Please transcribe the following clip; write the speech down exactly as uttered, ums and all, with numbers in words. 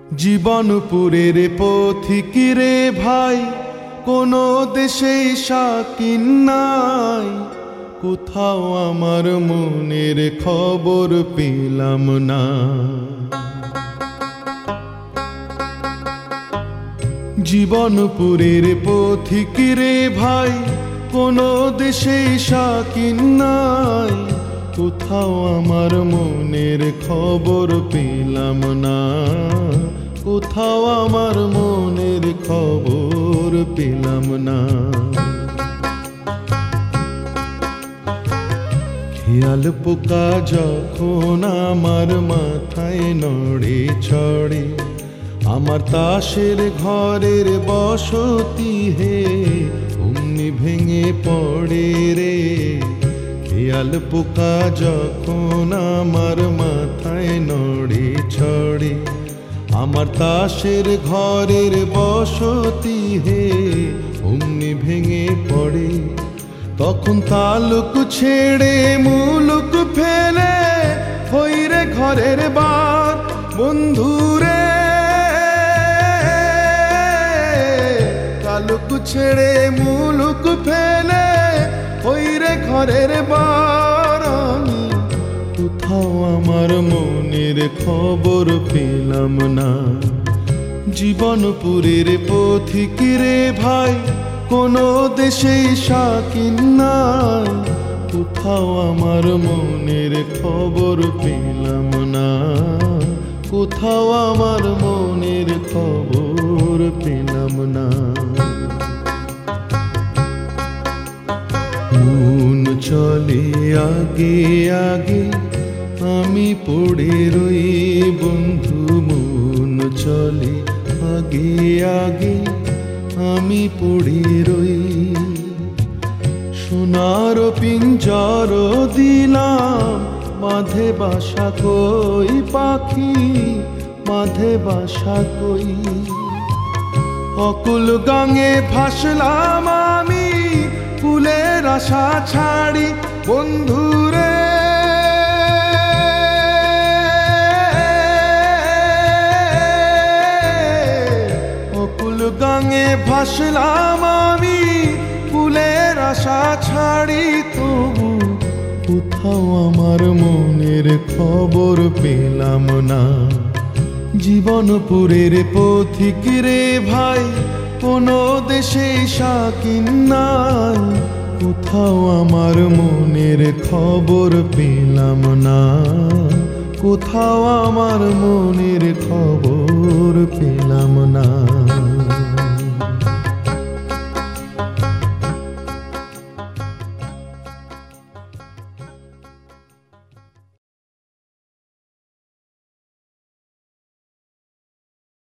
জীবনপুরের পথিক রে ভাই, কোনো দেশেই শাকিন নাই। কোথাও আমার মনের খবর পেলাম না। জীবনপুরের পথিক রে ভাই, কোনো দেশেই শাকিন নাই। কোথাও আমার মনের খবর পেলাম না। কোথাও আমার মনের খবর পেলাম না। খেয়াল পোকা যখন আমার মাথায় নড়ে চড়ে, আমার তাসের ঘরের বসতি হে অমনি ভেঙে পড়ে রে। খেয়াল পোকা যখন আমার মাথায় নড়ে চড়ে, আমার তাসের ঘরের বসতি হে অমনি ভেঙে পড়ে। তখন তালুক ছেড়ে মুলুক ফেলে হইরে ঘরের বার বন্ধুরে। তালুক ছেড়ে মুলুক ফেলে হইরে ঘরের বার। আমি কোথাও আমার মনের খবর পেলাম না। জীবনপুরের পথিক রে ভাই, কোনো দেশেই শাকিন নাই। কোথাও আমার মনের খবর পেলাম না। কোথাও আমার মনের খবর পেলাম না। মন চলে আগে আগে, আমি পড়ে রই বন্ধু। মন চলে আগে আগে, আমি পড়ে রই। সোনার পিঞ্জর দিলাম, মাঝে বাসা কই পাখি, মাঝে বাসা কই। অকুল গাঙে ভাসলাম আমি, কুলের আশা ছাড়ি বন্ধুরে। অকুল গাঙে ভাসলাম আমি, কুলের আশা ছাড়ি। তবু কোথাও আমার মনের খবর পেলাম না। জীবনপুরের পথিক রে ভাই, কোনো দেশেই শাকিন নাই। কোথাও আমার মনের খবর পেলাম না। কোথাও আমার মনের খবর পেলাম না।